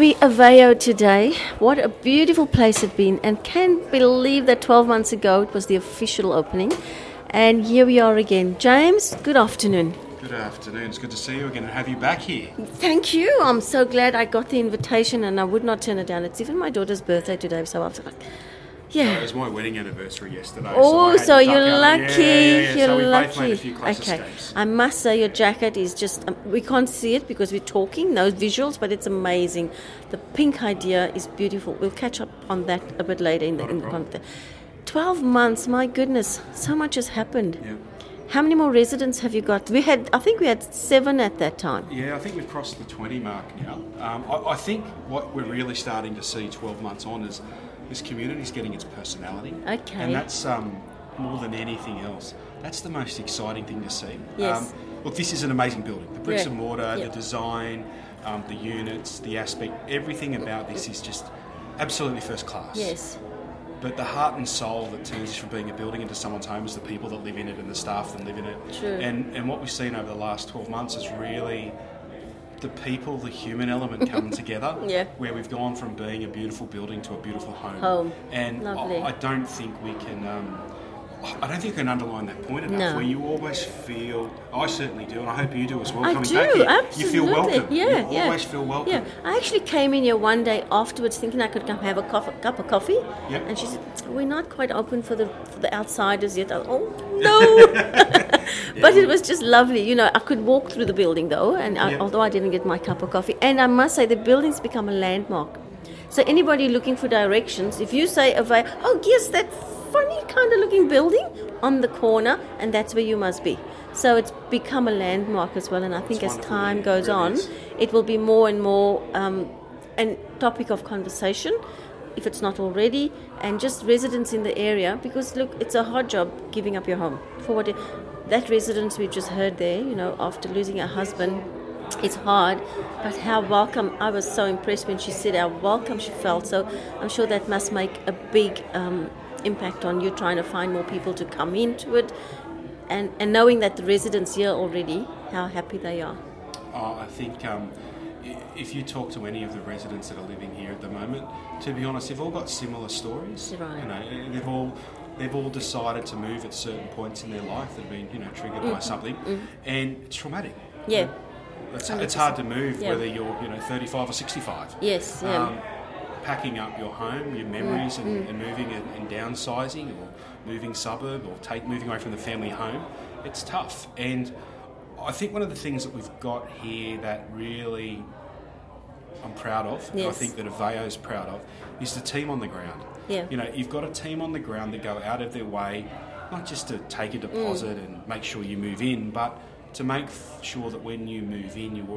we Aveo today. What a beautiful place it's been, and can't believe that 12 months ago it was the official opening. And here we are again. James, good afternoon. Good afternoon. It's good to see you again and have you back here. Thank you. I'm so glad I got the invitation and I would not turn it down. It's even my daughter's birthday today, so I was like, yeah. It was my wedding anniversary yesterday. Oh, so you're lucky. Yeah. You're So we lucky. both made a few close escapes. I must say your jacket is just, we can't see it because we're talking, no visuals, but it's amazing. The pink idea is beautiful. We'll catch up on that a bit later in the content. 12 months, my goodness, so much has happened. Yeah. How many more residents have you got? I think we had 7 at that time. Yeah, I think we've crossed the 20 mark now. I think what we're really starting to see 12 months on is this community's getting its personality. Okay. And that's more than anything else. That's the most exciting thing to see. Yes. Look, this is an amazing building. The bricks Yeah. and mortar, Yeah. the design, the units, the aspect, everything about this is just absolutely first class. Yes. But the heart and soul that turns this from being a building into someone's home is the people that live in it and the staff that live in it. True. And what we've seen over the last 12 months is really the people, the human element coming together. Yeah. Where we've gone from being a beautiful building to a beautiful home. Home. And Lovely. I don't think we can... I don't think we can underline that point enough. No. Where you always feel, I certainly do, and I hope you do as well. I coming do, back here, absolutely. you feel welcome. Yeah, you always feel welcome. Yeah, I actually came in here one day afterwards thinking I could come have a cup of coffee. Yep. And she said, we're not quite open for the outsiders yet. I was, oh, no. But it was just lovely. You know, I could walk through the building though, and although I didn't get my cup of coffee. And I must say, the building's become a landmark. So anybody looking for directions, if you say, oh, yes, that funny kind of looking building on the corner, and that's where you must be. So it's become a landmark as well, and I think as time goes on, it will be more and more a topic of conversation, if it's not already, and just residents in the area, because look, it's a hard job giving up your home. For what that residence we just heard there, you know, after losing her husband, it's hard, but how welcome. I was so impressed when she said how welcome she felt, so I'm sure that must make a big impact on you trying to find more people to come into it, and knowing that the residents here already, how happy they are. I think if you talk to any of the residents that are living here at the moment, to be honest, they've all got similar stories. Right. You know, they've all decided to move at certain points in their life that have been, you know, triggered by something, and it's traumatic. Yeah. It's hard to move whether you're, 35 or 65. Yes. Yeah. Packing up your home, your memories, and moving and downsizing, or moving suburb, or moving away from the family home, it's tough. And I think one of the things that we've got here that really I'm proud of, and I think that Aveo's proud of, is the team on the ground. Yeah. You know, you've got a team on the ground that go out of their way, not just to take a deposit and make sure you move in, but to make sure that when you move in, you